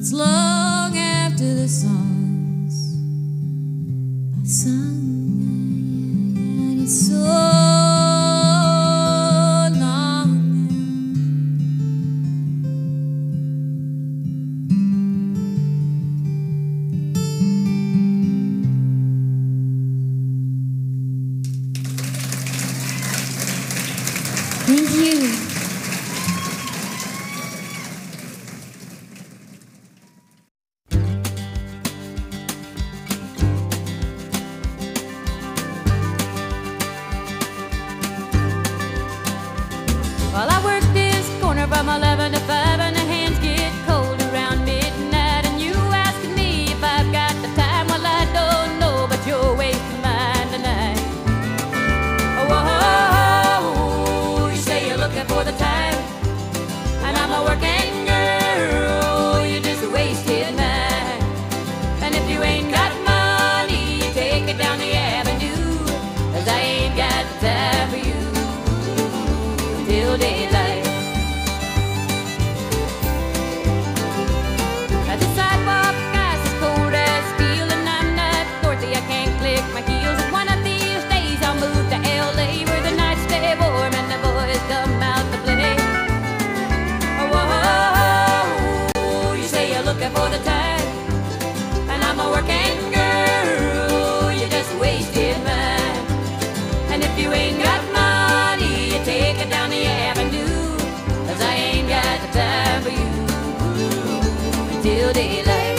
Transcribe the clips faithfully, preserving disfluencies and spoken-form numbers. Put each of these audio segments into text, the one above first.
It's long after the songs are sung, and it's so long now. Thank you. Well, I work this corner from eleven to five, and the hands get cold around midnight. And you asking me if I've got the time? Well, I don't know, but you're wasting mine tonight. Oh, oh, oh, you say you're looking for the time, and I'm a working girl. You just wasted mine. And if you ain't got money, you take it down the avenue, 'cause I ain't got the time for you till daylight. Now the sidewalk ice is cold as steel, and I'm not Dorothy, I can't click my heels. And one of these days I'll move to L A, where the nights stay warm and the boys come out to play. Oh, oh, oh, you say you're looking for the time, and I'm a working girl. You just wasted mine. And if you ain't got money, you take it down the avenue, 'cause I ain't got the time for you until daylight.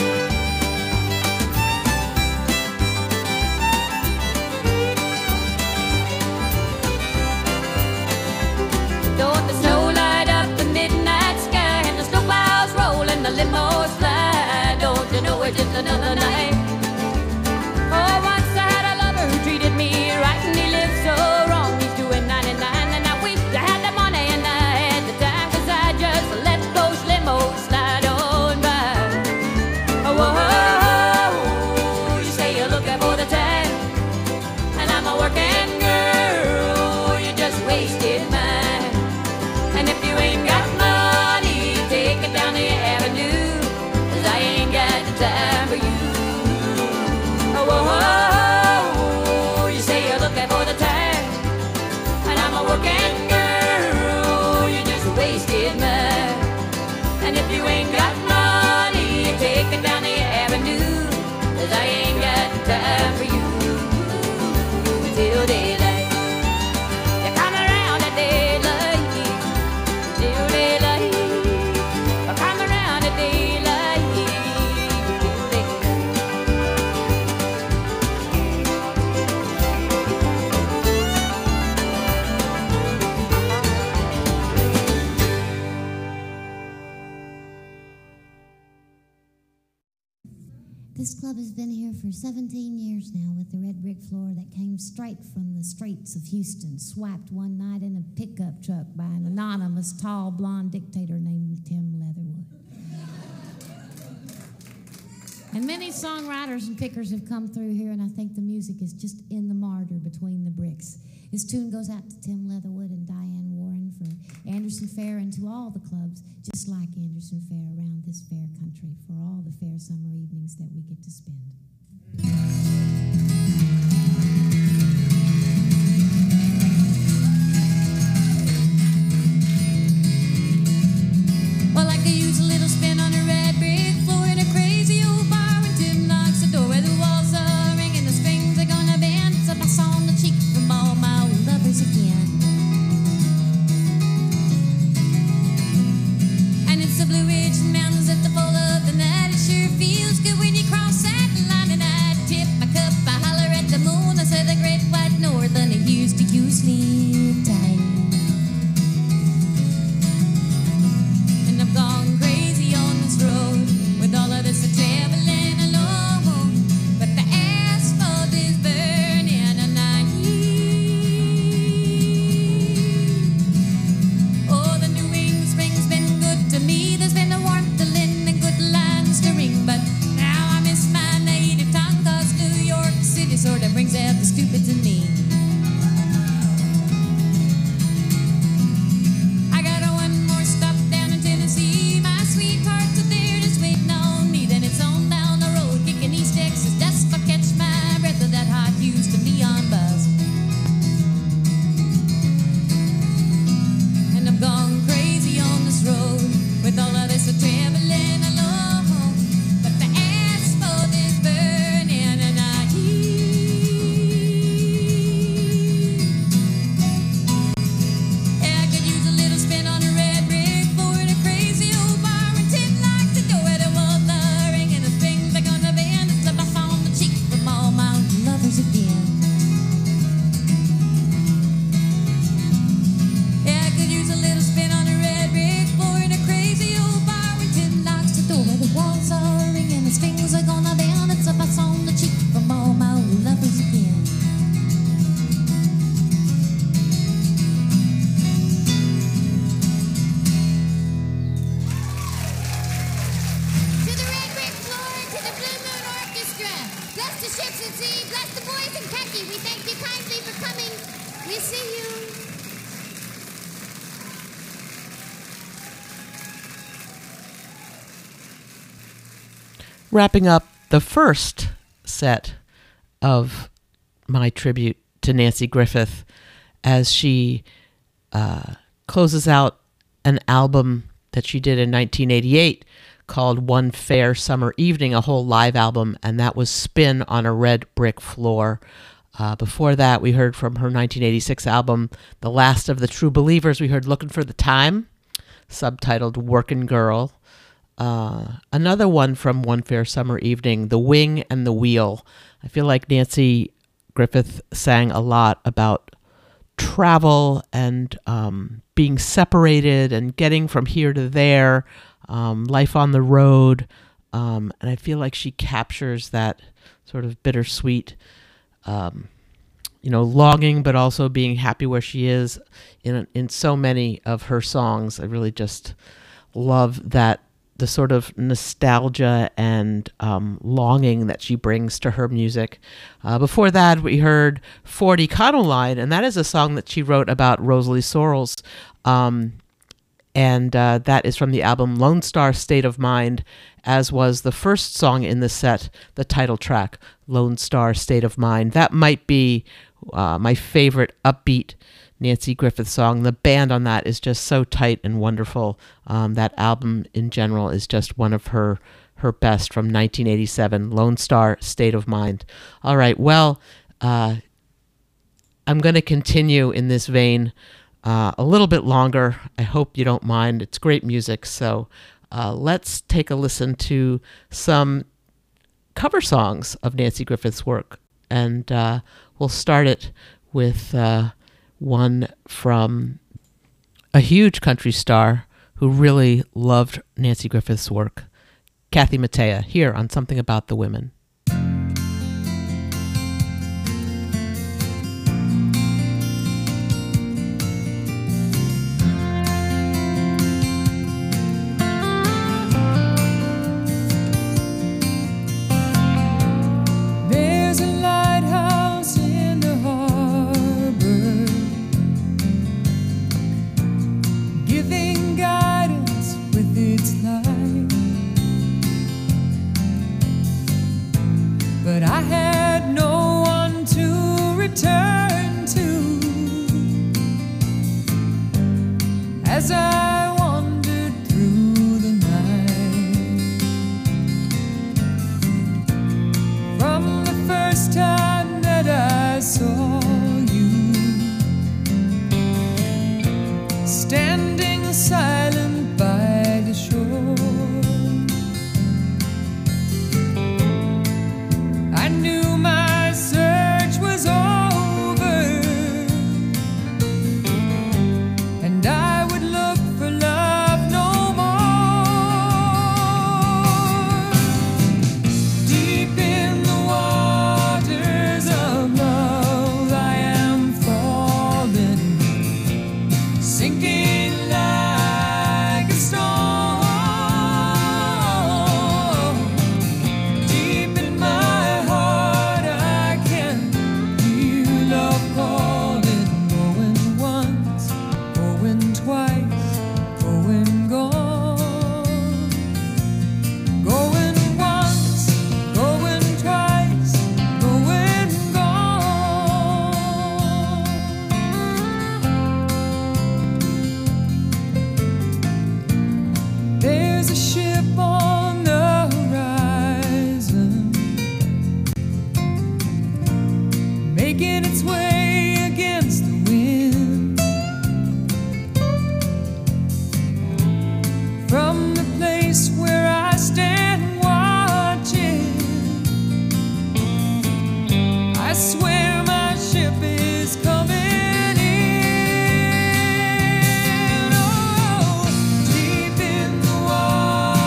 Don't the snow light up the midnight sky, and the snow clouds roll and the limos fly? Don't you know it's just another night? Oh, once I had a lover who treated me right, and he lived so wrong. He's doing ninety-nine, and I wish I had the money and I had the time, 'cause I just let those limos slide on by. Oh, oh, oh, you say you're looking for the time, and I'm a working girl. You just wasted mine. And if you ain't got money, take it down the avenue, 'cause I ain't got the time for you. Oh, oh, oh, you say you're looking for the time, and I'm a working girl. You just wasted mine. And if you ain't got money, take it down the avenue, 'cause I ain't got time for you till daylight. You come around at daylight, till daylight. You come around at daylight, till daylight. This club has been here for seventeen years now, with the red brick floor that came straight from the streets of Houston, swiped one night in a pickup truck by an anonymous, tall, blonde dictator named Tim Leatherwood. And many songwriters and pickers have come through here, and I think the music is just in the martyr between the bricks. This tune goes out to Tim Leatherwood and Diane Warren for Anderson Fair, and to all the clubs just like Anderson Fair around this fair country, for all the fair summer evenings that we get to spend. Well, I could use a little spin on a red brick floor in a crazy old bar when Tim knocks the door, where the walls are ringing, the strings are gonna bend. So pass on the cheek from all my old lovers again. And it's the Blue Ridge Mountains at the fall of the night. It sure feels good when you cross that line, and I tip my cup, I holler at the moon, I say the great white north, and here's to you, sleep tight. And I've gone crazy on this road with all of this traveling alone, but the asphalt is burning and I heat. Oh, the New England spring's been good to me. There's been a warmth, a linen, and good lines to ring, but I ships at sea. Bless the boys in khaki. We thank you kindly for coming. We see you. Wrapping up the first set of my tribute to Nanci Griffith as she uh, closes out an album that she did in nineteen eighty-eight called One Fair Summer Evening, a whole live album, and that was Spin on a Red Brick Floor. Uh, before that, we heard from her nineteen eighty-six album, The Last of the True Believers. We heard Looking for the Time, subtitled Workin' Girl. Uh, another one from One Fair Summer Evening, The Wing and the Wheel. I feel like Nanci Griffith sang a lot about travel and um, being separated and getting from here to there, um, life on the road. Um, and I feel like she captures that sort of bittersweet, um, you know, longing, but also being happy where she is in, in so many of her songs. I really just love that, the sort of nostalgia and um, longing that she brings to her music. Uh, before that, we heard forty Econoline, and that is a song that she wrote about Rosalie Sorrells. Um, and uh, that is from the album Lone Star State of Mind, as was the first song in the set, the title track, Lone Star State of Mind. That might be uh, my favorite upbeat Nanci Griffith song. The band on that is just so tight and wonderful. Um, that album in general is just one of her her best from nineteen eighty-seven, Lone Star State of Mind. All right, well, uh, I'm going to continue in this vein uh, a little bit longer. I hope you don't mind. It's great music, so uh, let's take a listen to some cover songs of Nanci Griffith's work, and uh, we'll start it with Uh, one from a huge country star who really loved Nanci Griffith's work, Kathy Mattea, here on Something About the Women. But I had no one to return to as I wandered through the night. From the first time that I saw you, standing silent by the shore, I knew my search was over, and I would look for love no more. Deep in the waters of love I am falling, sinking like a stone. Deep in my making its way against the wind. From the place where I stand watching, I swear my ship is coming in. Oh, deep in the water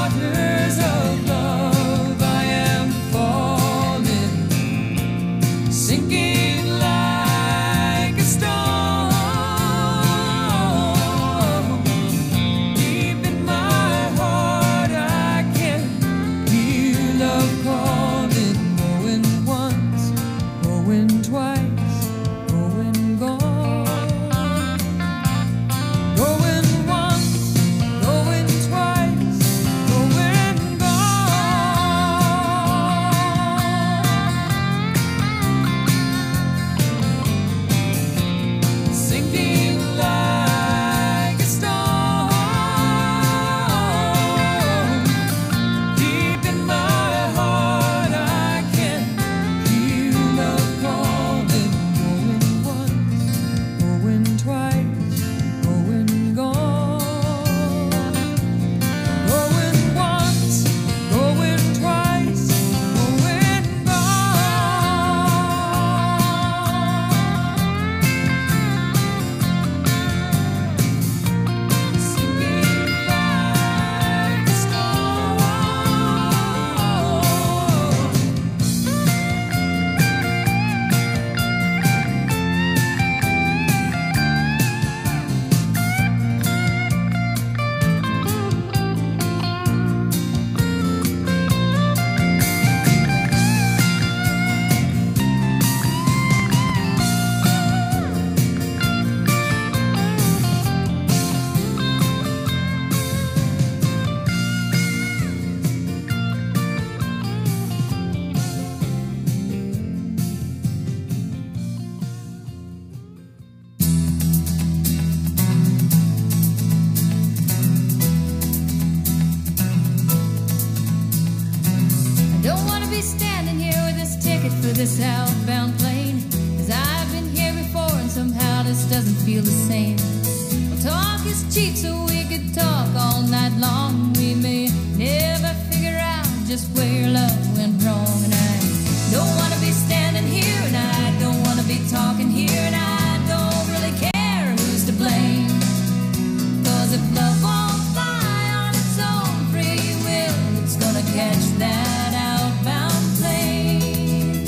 for this outbound plane, 'cause I've been here before and somehow this doesn't feel the same. Well, talk is cheap, so we could talk all night long. We may never figure out just where love went wrong. And I don't want to be standing here, and I don't want to be talking here, and I don't really care who's to blame. 'Cause if love won't fly on its own free will, it's gonna catch that outbound plane.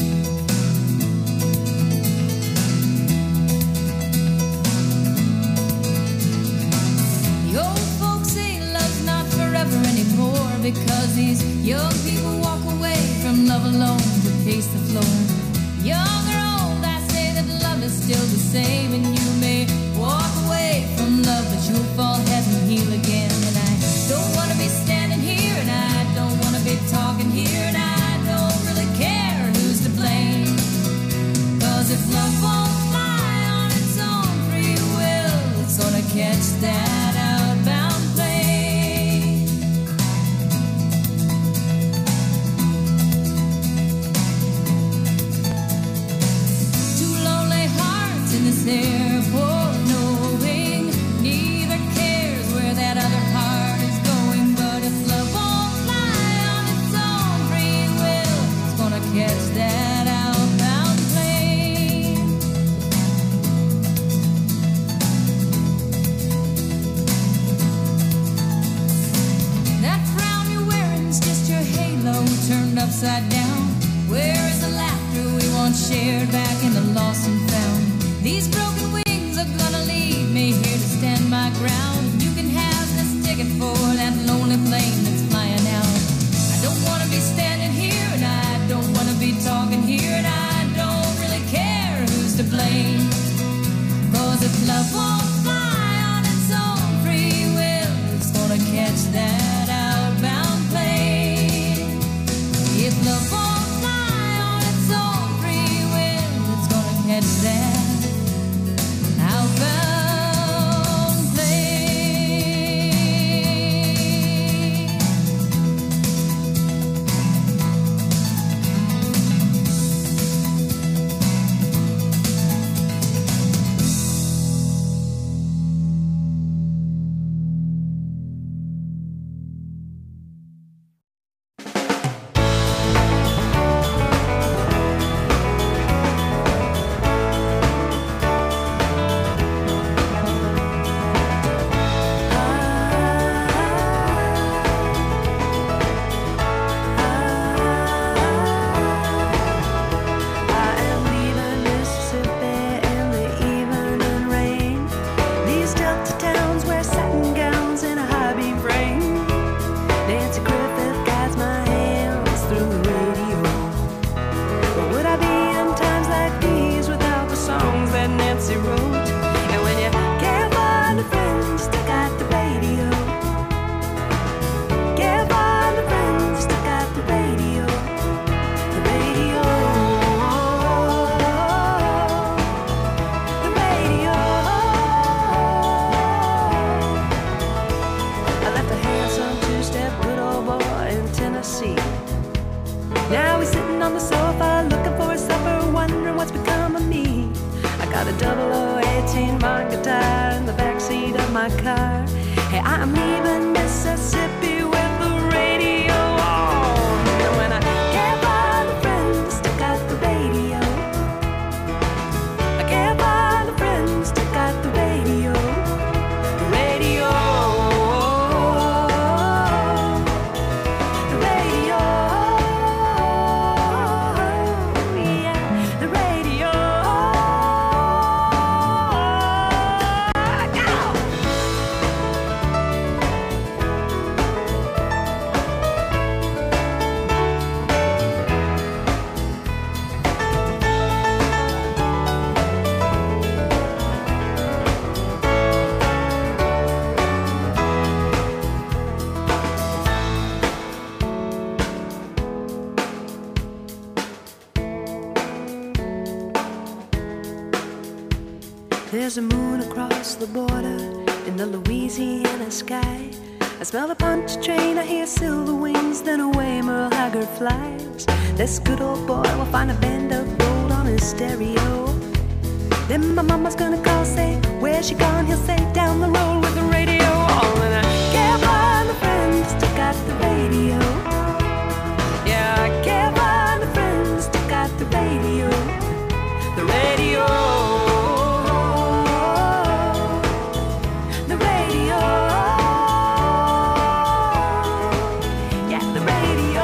The old folks say love's not forever anymore, because these young people walk away from love alone to pace the floor. Young or old, I say that love is still the same, and you may walk away from love, but you'll fall heavy and heal again. And I don't want to be standing here, and I don't want to be talking here, and I don't really care who's to blame. 'Cause if love won't fly on its own free will, it's gonna catch that outbound plane. Two lonely hearts in this airport, knowing neither cares where that other heart is going. But if love won't fly on its own free will, it's gonna catch that outbound plane. That frown you're wearing's just your halo turned upside down. Where is the laughter we once shared back in the lost and found? These broken wings are gonna leave me here to stand my ground. You can have this ticket for that lonely plane that's flying out. I don't wanna be standing here, and I don't wanna be talking here, and I don't really care who's to blame. 'Cause if love won't fly on its own free will, it's gonna catch that outbound plane. If love won't fly on its own free will, it's gonna catch that outbound plane. Now he's sitting on the sofa looking for his supper, wondering what's become of me. I got a double oh eighteen Mark guitar in the backseat of my car. Hey, I'm leaving Mississippi with the radio on. And when I gave all the friends, took out the radio. I gave all the friends, took out the radio. The radio. The radio. Yeah, the radio. Go! There's a moon across the border in the Louisiana sky. I smell the punch train, I hear silver wings, then away Merle Haggard flies. This good old boy will find a band of gold on his stereo. Then my mama's gonna call, say, where's she gone? He'll say, down the road with the radio on. And I can't find the friends, still got the radio. Yeah, I can't find the friends, still got the radio. The radio. The radio. Yeah, the radio.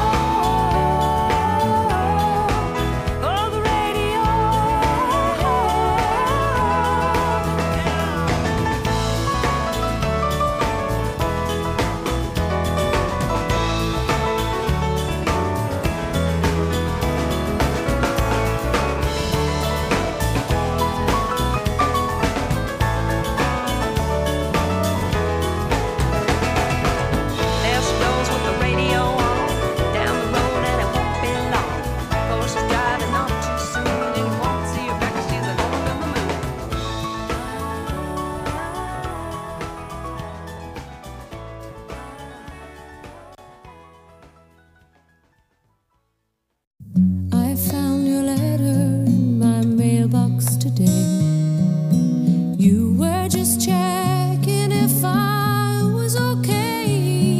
Oh, the radio. There she goes with the radio on, down the road and it won't be long. Oh, she's driving on too soon and you won't see her back 'cause she's alone in the moon. I found your letter in my mailbox today. You were just checking if I was okay.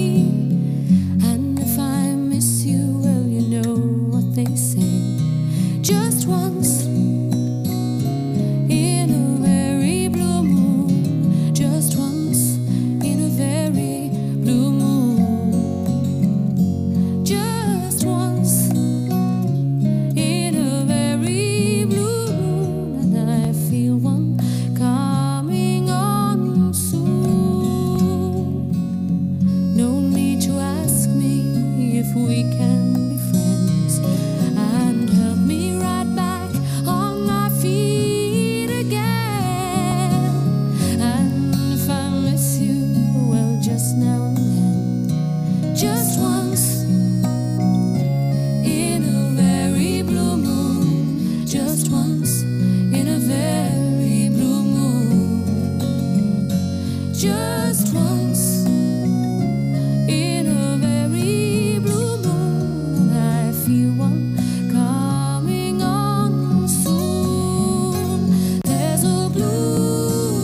And if I miss you, well, you know what they say. Just once in a very blue moon. Just once in a very blue moon. Just once in a very blue moon, and I feel one coming on soon. No need to ask me if we can be friends, and help me right back on my feet again. And if I miss you, well, just now and then, just once in a very blue moon, just once in a very blue moon, just once in a very blue moon, and I feel one coming on soon. There's a blue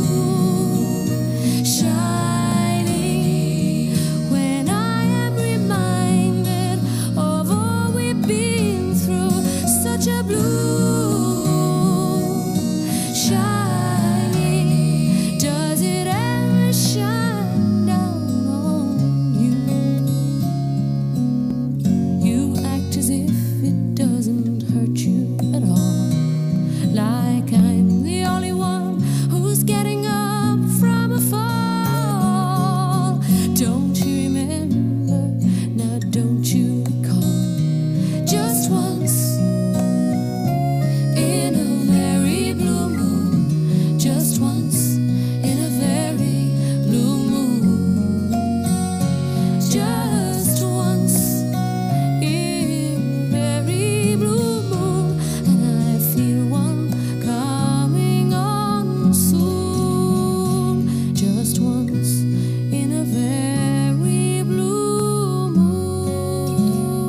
shining when I am reminded of all we've been through. Such a blue shining. Does it ever shine down on you? You act as if it doesn't hurt you at all, like I'm the only one who's getting up from a fall. Don't you remember? Now don't you recall? Just once in a very blue moon, just once in a very blue moon, just once in a very blue moon, and I feel one coming on soon. Just once in a very blue moon.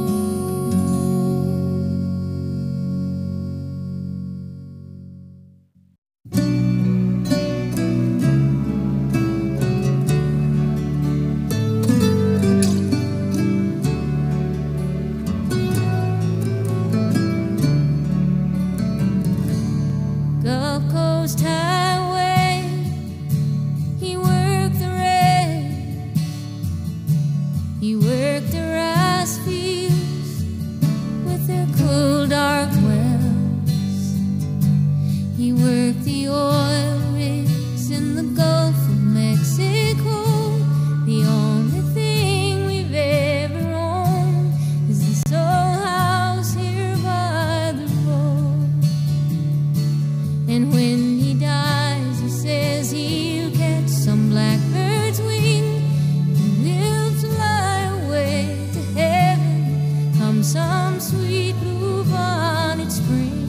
Gulf Coast Highway, he worked the rails, he worked the rice fields with their cool dark wells. He worked the oil rigs in the Gulf of Mexico. The only thing we've ever owned is this old house here by the road. And when he dies, he says he'll catch some blackbird's wing and we'll fly away to heaven come some sweet blue-bonnet spring.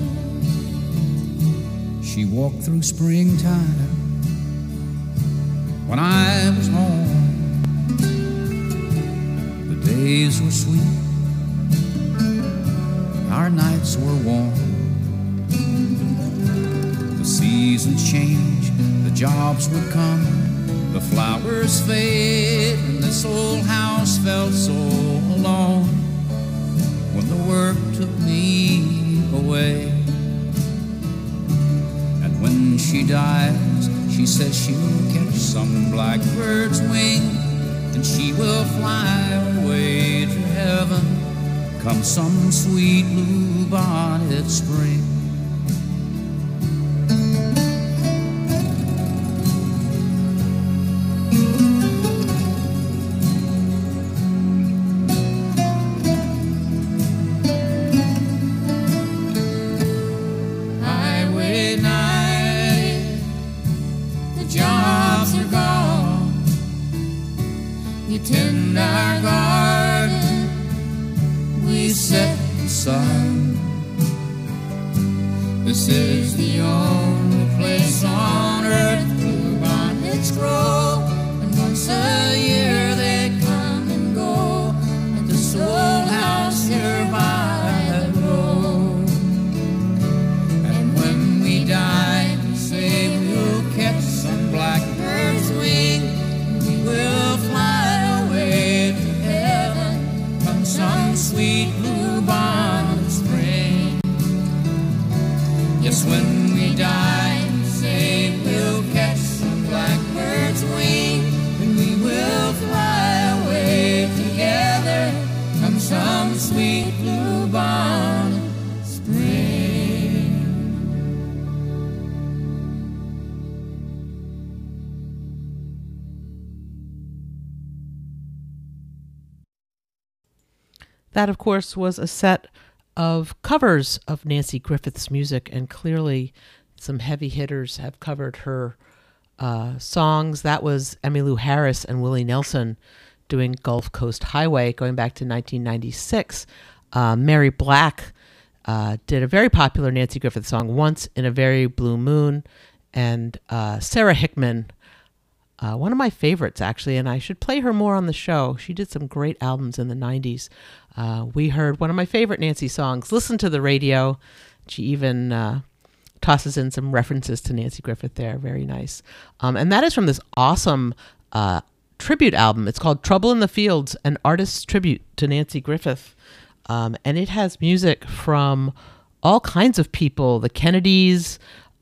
She walked through springtime when I was home. days were sweet, our nights were warm. The seasons change, the jobs would come, the flowers fade, and this old house felt so alone when the work took me away. And when she dies, she says she'll catch some blackbird's wing, and she will fly away to heaven come some sweet blue bonnet spring. Highway night, the jobs are gone. We tend our garden, we set the sun. This is the only place on earth blue bonnets grow, and once a year they come and go at this old house here by the road. And when we die, we say we'll catch some blackbird's wing, and we will fly away to heaven come some sweet blue bonnet spring. Yes, when we die, we say we'll catch some blackbird's wing, and we will fly away together come some sweet blue bonnet spring. That, of course, was a set of covers of Nanci Griffith's music, and clearly some heavy hitters have covered her uh, songs. That was Emmylou Harris and Willie Nelson doing Gulf Coast Highway going back to nineteen ninety-six. Uh, Mary Black uh, did a very popular Nanci Griffith song, Once in a Very Blue Moon, and uh, Sarah Hickman, uh, one of my favorites, actually, and I should play her more on the show. She did some great albums in the nineties. Uh, we heard one of my favorite Nanci songs, Listen to the Radio. She even uh, tosses in some references to Nanci Griffith there. Very nice. Um, and that is from this awesome uh, tribute album. It's called Trouble in the Fields, an artist's tribute to Nanci Griffith. Um, and it has music from all kinds of people, the Kennedys,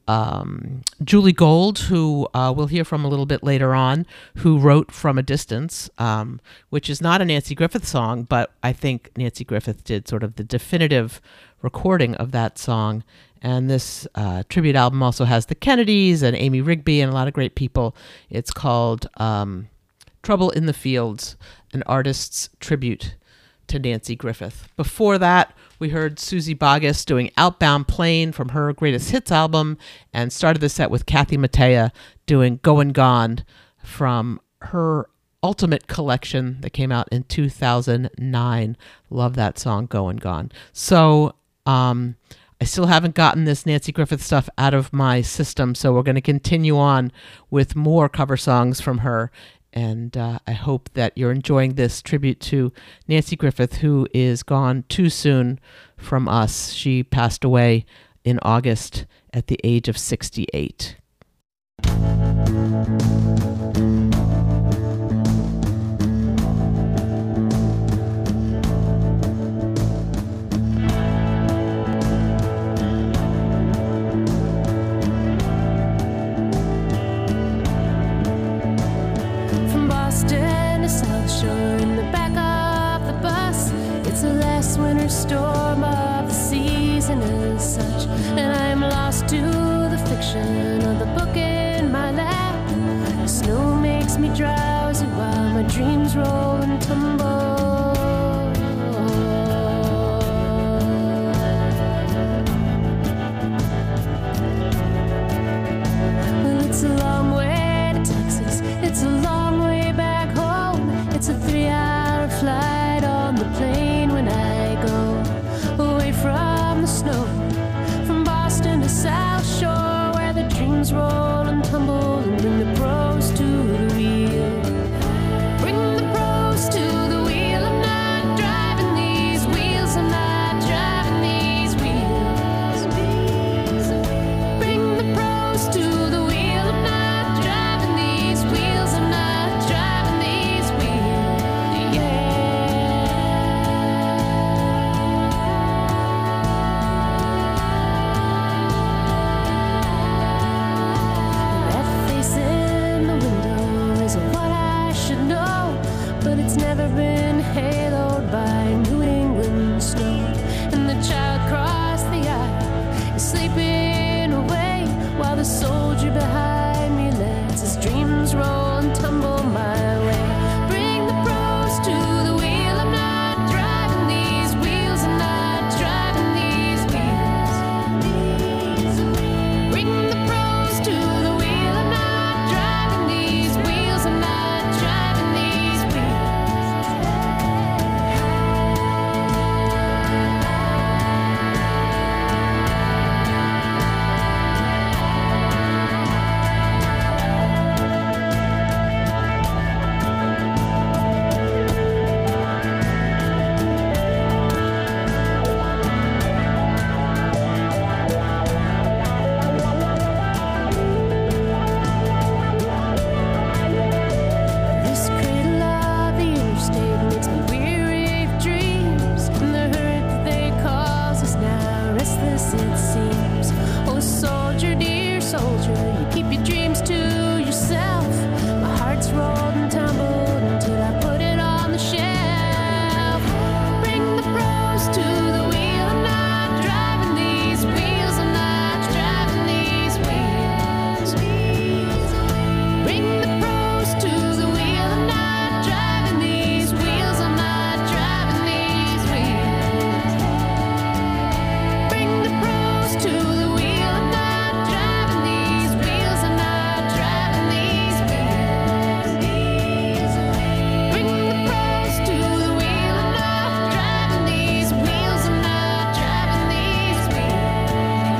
um, Julie Gold, who uh, we'll hear from a little bit later on, who wrote From a Distance, um, which is not a Nanci Griffith song, but I think Nanci Griffith did sort of the definitive recording of that song. And this uh, tribute album also has the Kennedys and Amy Rigby and a lot of great people. It's called um, Trouble in the Fields, an artist's tribute to Nanci Griffith. Before that, we heard Susie Boggess doing Outbound Plane from her Greatest Hits album, and started the set with Kathy Mattea doing Goin' Gone from her Ultimate collection that came out in two thousand nine. Love that song, Goin' Gone. So um, I still haven't gotten this Nanci Griffith stuff out of my system, so we're going to continue on with more cover songs from her. And uh, I hope that you're enjoying this tribute to Nanci Griffith, who is gone too soon from us. She passed away in August at the age of sixty-eight. In the back of the bus, it's the last winter storm of the season as such, and I'm lost to the fiction of the book in my lap. The snow makes me drowsy while my dreams roll and tumble. Well, it's a long way to Texas, it's a long way back home. It's a three-hour flight on the plane when I go away from the snow, from Boston to South Shore, where the dreams roll and tumble, and bring the pros to the wheel. Bring the pros to the wheel of nine. that's never been haloed by New England snow. And the child across the aisle is sleeping away while the soldier behind me lets his dreams roll and tumble my way. Bring the pros to the wheel. I'm not driving these wheels. I'm not driving these wheels. Bring the pros to the wheel. I'm not driving these wheels. I'm not driving these This cradle of the interstate makes me weary of dreams, and the hurt that they cause us now restless it seems. Oh soldier, dear soldier, you keep your dreams to yourself. My heart's rolled and tumbled until I put it on the shelf. Bring the pros to the wheel. I'm not driving these wheels. I'm not driving these wheels. Bring the pros to the wheel. I'm not driving these wheels. I'm not driving these wheels. Bring the pros to the wheel. I'm not driving these wheels. I'm not driving these wheels. Bring the pros to the wheel. I'm not driving these wheels. I'm not driving these wheels.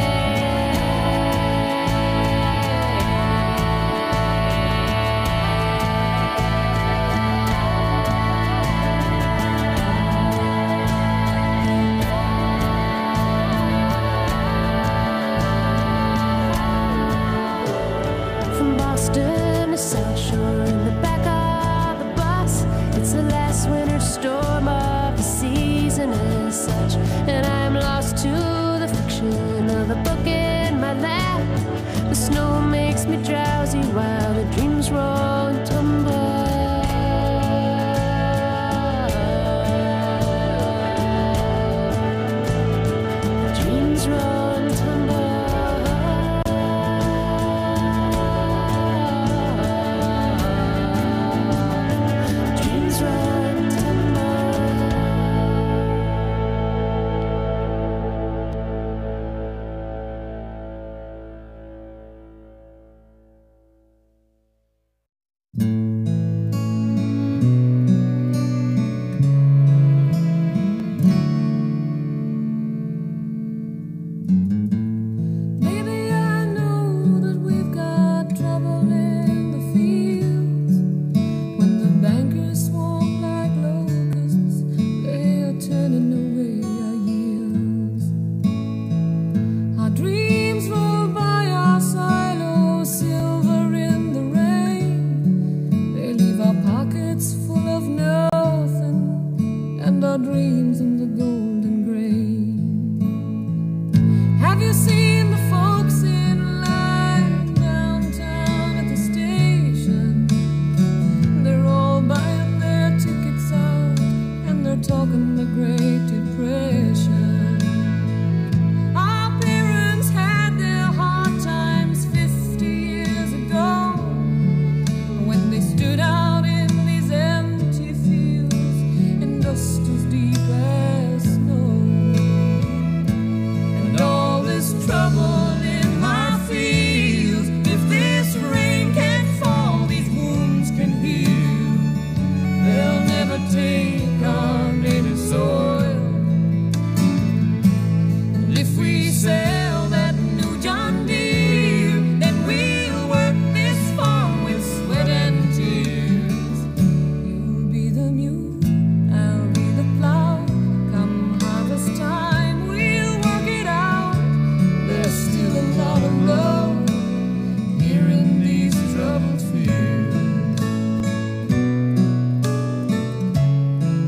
From Boston to South Shore in the back of the bus, it's the last winter storm of the season as such, and I'm lost to the fiction of a book in my lap. The snow makes me drowsy while the dreams roll and tumble. The dreams roll and tumble. Dreams roll and tumble. Maybe I know that we've got trouble in the fields. When the bankers swarm like locusts, they are turning away our yields. Our dreams roll by our silos, silver in the rain. They leave our pockets full of nothing, and our dreams in the golden grain. Have you seen the folks in line downtown at the station? They're all buying their tickets out, and they're talking the Great Depression. Our parents had their hard times fifty years ago, when they stood out in these empty fields and dust as deep as snow. And all this trouble in my fields, if this rain can't fall, these wounds can heal. They'll never take our native soil. And if we sell that new John Deere, then we'll work this farm with sweat and tears. You'll be the mule, I'll be the plow. Come harvest time, we'll work it out. There's still a lot of love here in these troubled fields.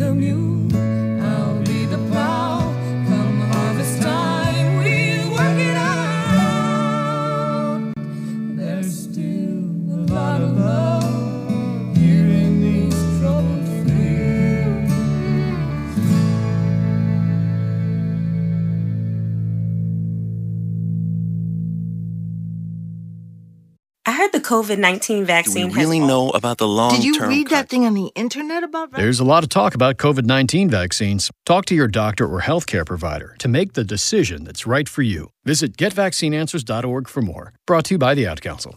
the mule, I'll be the plow. Come harvest time, we'll work it out. There's still a lot of love here in these troubled fields. I heard the COVID nineteen Do vaccine we really has know about the long-term Did you read con- that thing on the internet about vaccines? There's a lot of talk about COVID nineteen vaccines. Talk to your doctor or healthcare provider to make the decision that's right for you. Visit get vaccine answers dot org for more. Brought to you by the Ad Council.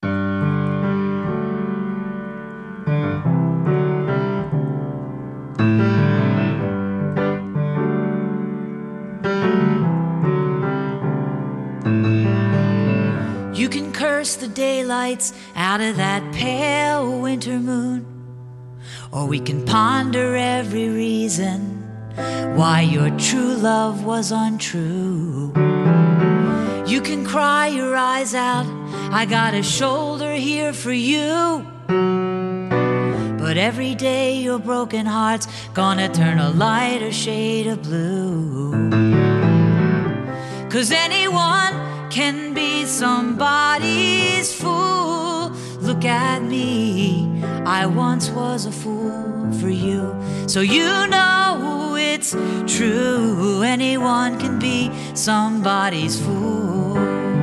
You can curse the daylights out of that pale winter moon, or we can ponder every reason why your true love was untrue. You can cry your eyes out, I got a shoulder here for you. But every day your broken heart's gonna turn a lighter shade of blue. 'Cause anyone can be somebody's fool. Look at me, I once was a fool for you. So you know it's true, anyone can be somebody's fool.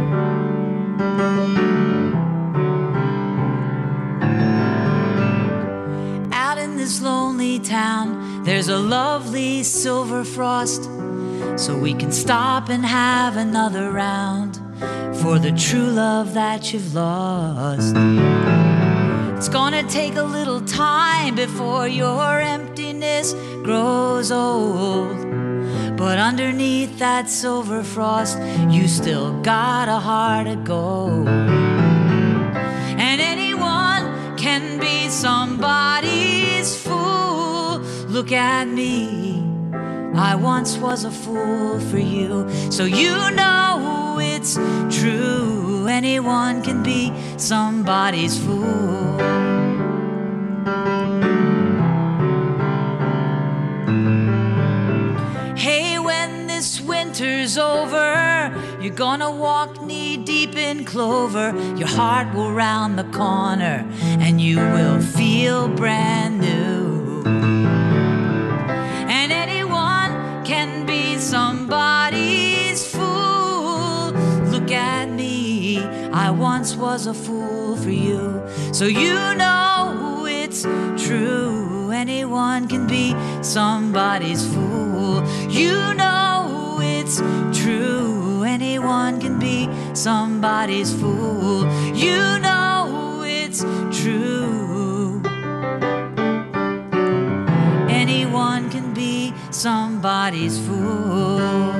Out in this lonely town, there's a lovely silver frost, so we can stop and have another round for the true love that you've lost. It's gonna take a little time before your emptiness grows old, but underneath that silver frost, you still got a heart of gold. And anyone can be somebody's fool. Look at me, I once was a fool for you. So you know it's true, anyone can be somebody's fool. Hey, when this winter's over, you're gonna walk knee deep in clover. Your heart will round the corner and you will feel brand new. And anyone can be somebody's fool. Look at me, I once was a fool for you. So you know it's true, anyone can be somebody's fool. You know it's true, anyone can be somebody's fool. You know it's true, anyone can be somebody's fool.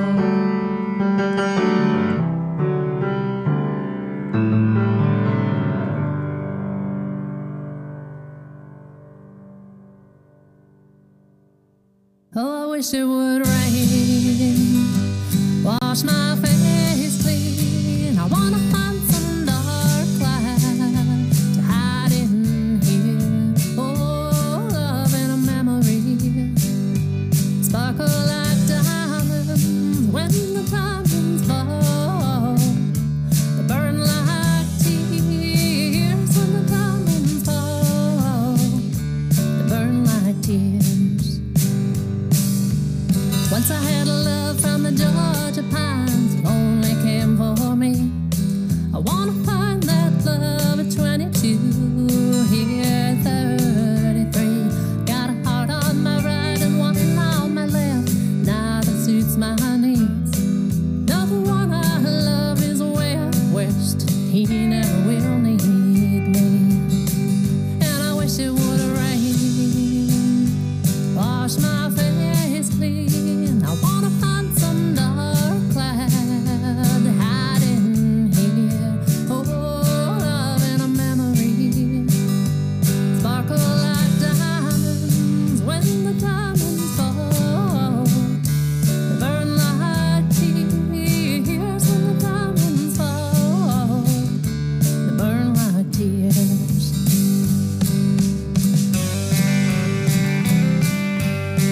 Oh, I wish it would rain, wash my face clean. I wanna find some dark cloud to hide in here. Oh, love and a memory, sparkle like diamonds when the diamonds fall. They burn like tears when the diamonds fall. They burn like tears. Once I had a love from the Georgia pines, it only came for me. I wanna find that love at twenty-two, here at thirty-three. Got a heart on my right and one on my left, neither suits my needs. No, the one I love is way out west, he never will need me. And I wish it would rain, wash my face clean. I wanna find some dark cloud to hide in here. Oh, love and a memory, sparkle like diamonds when the diamonds fall. They burn like tears when the diamonds fall. They burn like tears.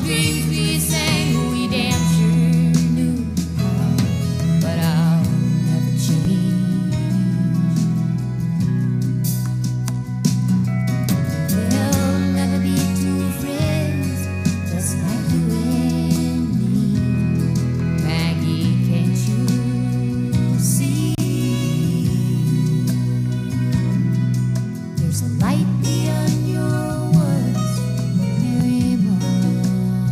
dreams we sang, we damn sure knew. But I'll never change. We'll never be two friends, just like you and me. Maggie, can't you see? There's a light beyond your words, Mary Margaret.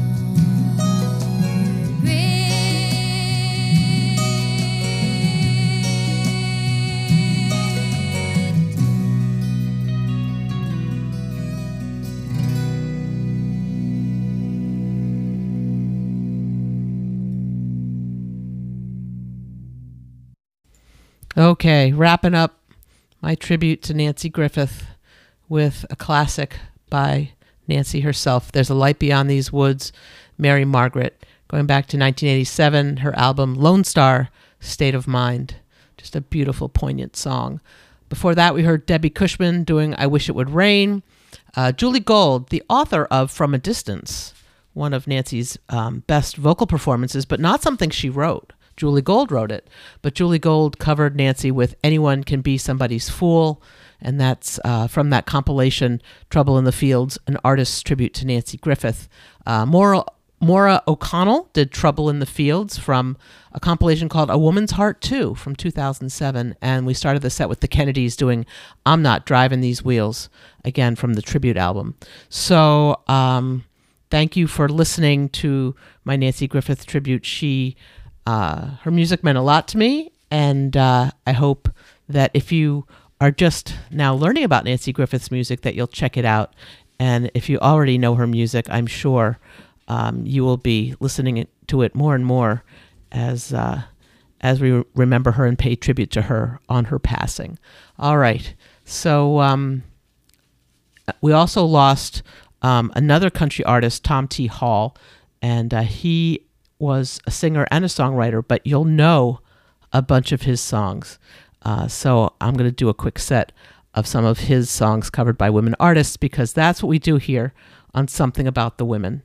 Okay, wrapping up my tribute to Nancy Griffith with a classic by Nancy herself. There's a Light Beyond These Woods, Mary Margaret. Going back to nineteen eighty-seven, her album Lone Star, State of Mind. Just a beautiful, poignant song. Before that, we heard Debbie Cushman doing I Wish It Would Rain. Uh, Julie Gold, the author of From a Distance, one of Nancy's um, best vocal performances, but not something she wrote. Julie Gold wrote it, but Julie Gold covered Nancy with Anyone Can Be Somebody's Fool, and that's uh, from that compilation, Trouble in the Fields, an artist's tribute to Nancy Griffith. Uh, Maura, Maura O'Connell did Trouble in the Fields from a compilation called A Woman's Heart Too from two thousand seven, and we started the set with the Kennedys doing I'm Not Driving These Wheels, again from the tribute album. So um, thank you for listening to my Nancy Griffith tribute. She... Uh, her music meant a lot to me, and uh, I hope that if you are just now learning about Nancy Griffith's music, that you'll check it out. And if you already know her music, I'm sure um, you will be listening to it more and more as uh, as we remember her and pay tribute to her on her passing. All right, so um, we also lost um, another country artist, Tom T. Hall, and uh, he was a singer and a songwriter, but you'll know a bunch of his songs. Uh, so I'm going to do a quick set of some of his songs covered by women artists, because that's what we do here on Something About the Women.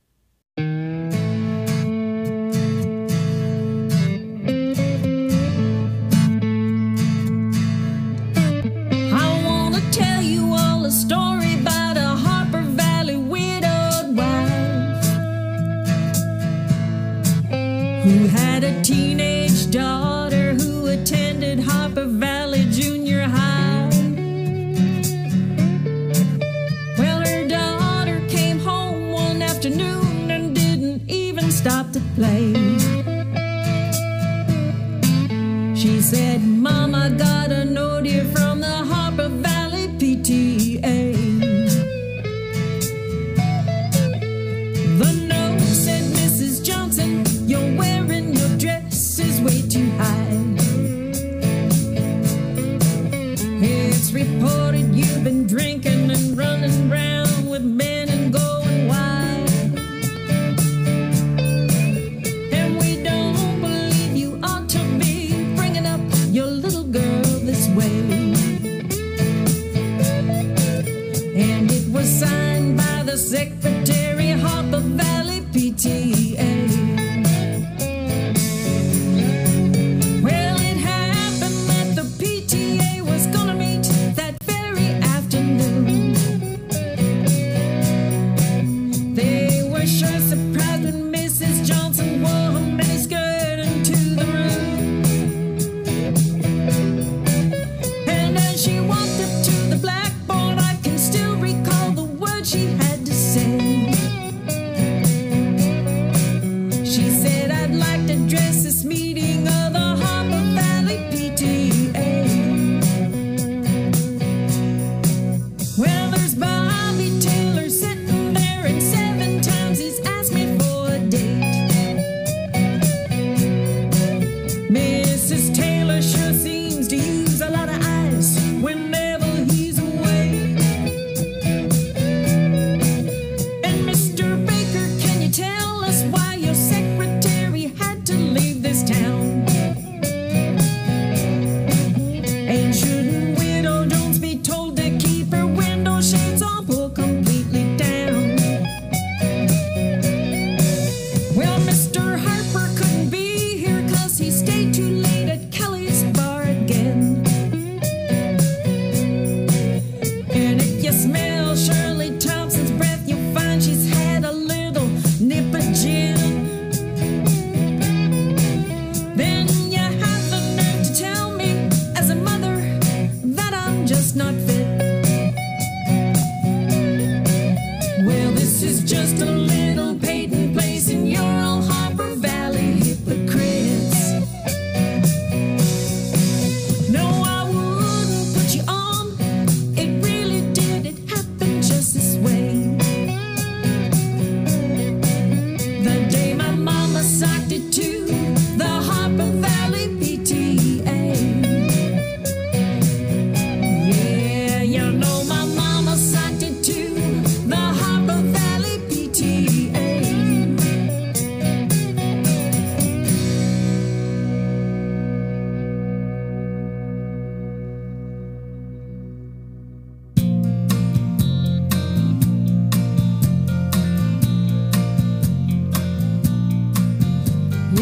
I want to tell you all a story about a Harper Valley widowed wife who had a teenage daughter who attended Harper Valley Junior High. Well, her daughter came home one afternoon and didn't even stop to play. She said, Mom, I got a note here from the Harper Valley P T A. The note said, Missus Johnson, you're wearing your dress is way too high. It's reported you've been drinking and running around with men and going wild. And we don't believe you ought to be bringing up your little girl this way. And it was signed by the secretary, Harper Valley P T A. Well, it happened that the P T A was gonna meet that very afternoon. They were sure surprised when Missus Johnson wore her miniskirt into the room. And as she walked up to the blackboard, I can still recall the words she had to say.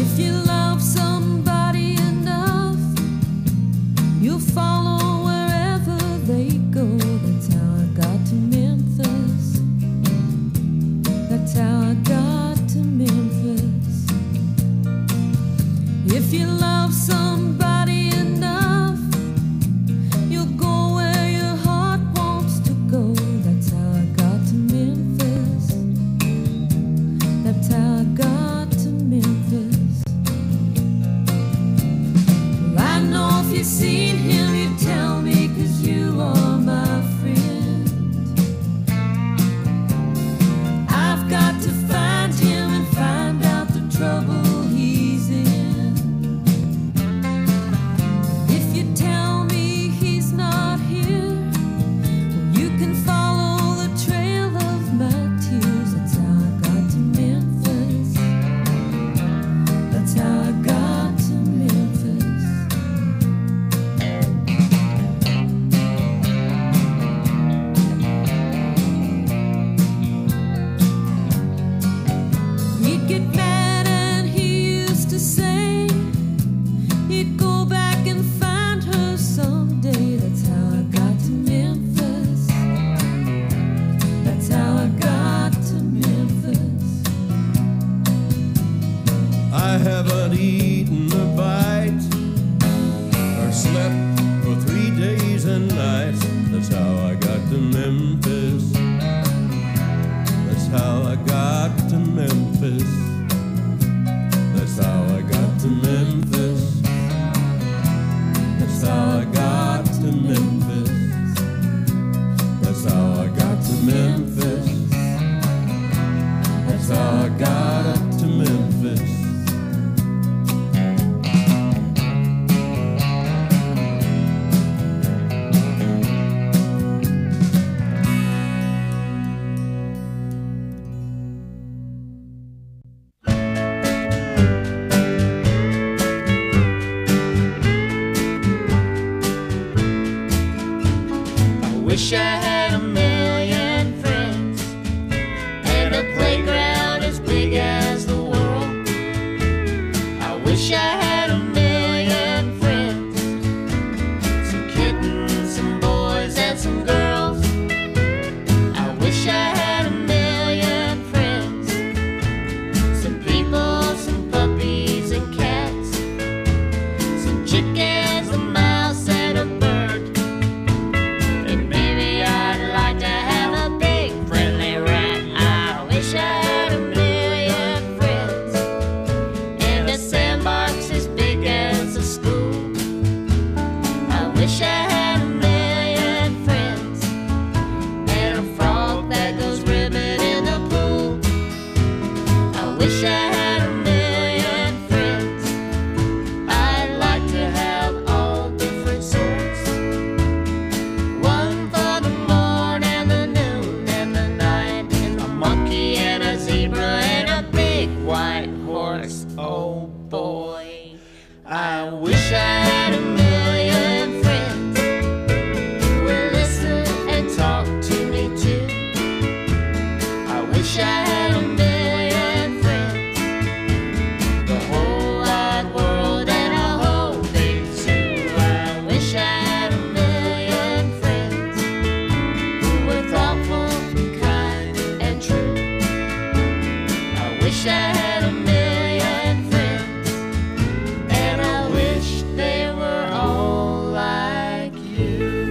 If you love somebody enough, you'll follow wherever they go. That's how I got to Memphis. That's how I got to Memphis. If you love somebody enough, you'll go where your heart wants to go. That's how I got to Memphis. That's how I got to Memphis. Well, I know if you've seen him, you tell me, 'cause you are my friend. I've got to find him and find out the trouble he's in. If you tell me he's not here, well, you can follow the trail of my tears. That's how I got to Memphis. That's how I got to Memphis. He'd get mad and he used to say he'd go back and find her someday. That's how I got to Memphis. That's how I got to Memphis. I haven't eaten a bite or slept for three days and nights. That's how I got to Memphis. That's how I got to Memphis. That's how I got to Memphis. That's how I got to Memphis. That's how I got to Memphis. That's how I got up to Memphis. I wish I had a million friends and a playground as big as the world. I wish I had a million friends, some kittens, some boys, and some girls. I wish I had a million friends, some people, some puppies and cats, some chickens, a mouse, and a bird. And maybe I'd like to have a big friendly rat. I wish I had a million friends and a sandbox as big as a school. I wish I had a million friends and a frog that goes ribbon in the pool. I wish I had a million friends. I'd like to have all different sorts. One for the morn and the noon and the night, and a monkey and a zebra and a big white horse. Oh boy, I wish I had a million friends who would listen and talk to me too. I wish I had a million friends, the whole wide world and a whole big zoo. I wish I had a million friends who were thoughtful, kind, and true. I wish I had a million friends, and I wish they were all like you.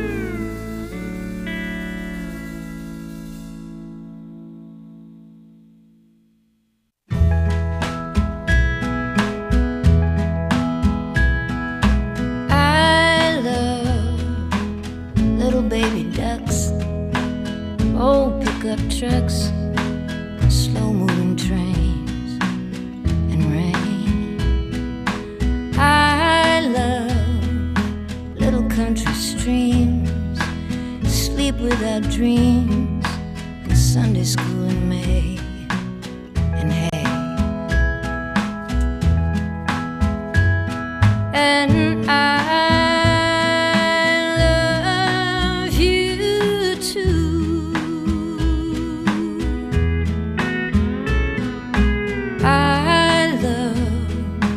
I love little baby ducks, old pickup trucks, slow moving trains, and rain. I love little country streams, sleep without dreams, and Sunday school in May, and hay. And I love you too. I love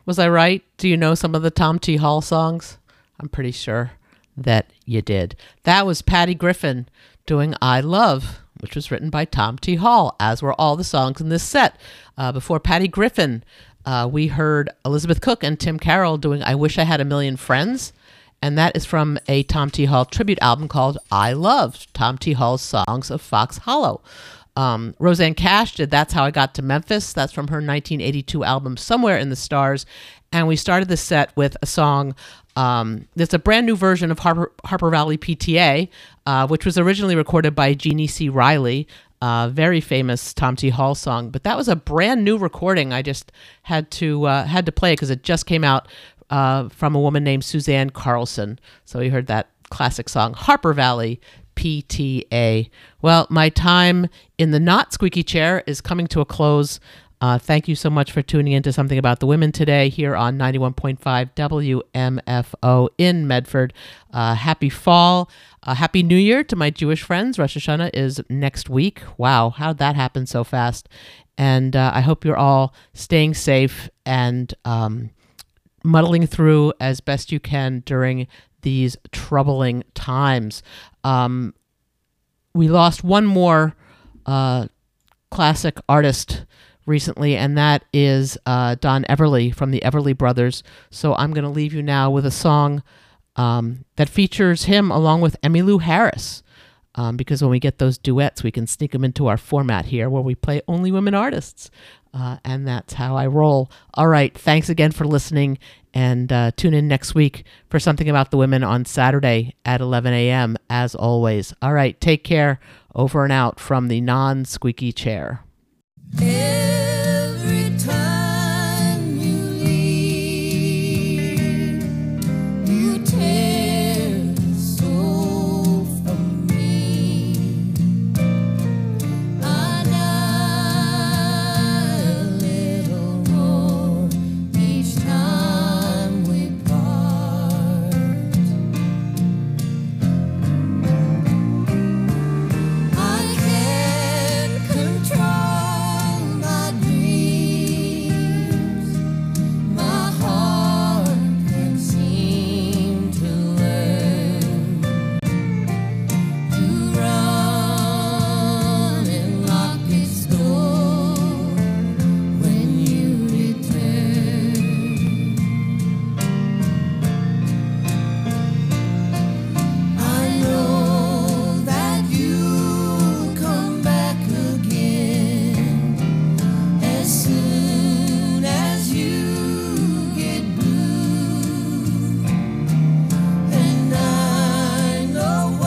Was I right? Do you know some of the Tom T. Hall songs? I'm pretty sure that you did. That was Patty Griffin doing I Love, which was written by Tom T. Hall, as were all the songs in this set. Uh, before Patty Griffin, uh, we heard Elizabeth Cook and Tim Carroll doing I Wish I Had a Million Friends, and that is from a Tom T. Hall tribute album called I Love, Tom T. Hall's Songs of Fox Hollow. Um, Roseanne Cash did That's How I Got to Memphis. That's from her nineteen eighty-two album Somewhere in the Stars. And we started the set with a song um, that's a brand new version of Harper, Harper Valley P T A, uh, which was originally recorded by Jeannie C. Riley, a very famous Tom T. Hall song. But that was a brand new recording. I just had to uh, had to play it because it just came out uh, from a woman named Suzanne Carlson. So we heard that classic song, Harper Valley P T A. Well, my time in the not squeaky chair is coming to a close. Uh, thank you so much for tuning in to Something About the Women today here on ninety-one point five W M F O in Medford. Uh, happy fall. Uh, happy New Year to my Jewish friends. Rosh Hashanah is next week. Wow, how did that happen so fast? And uh, I hope you're all staying safe and um, muddling through as best you can during these troubling times. Um, we lost one more uh, classic artist recently, and that is uh, Don Everly from the Everly Brothers. So I'm going to leave you now with a song um, that features him along with Emmylou Harris, um, because when we get those duets, we can sneak them into our format here where we play only women artists. Uh, and that's how I roll. All right. Thanks again for listening, and uh, tune in next week for Something About the Women on Saturday at eleven a.m. as always. All right. Take care. Over and out from the non-squeaky chair. Yeah.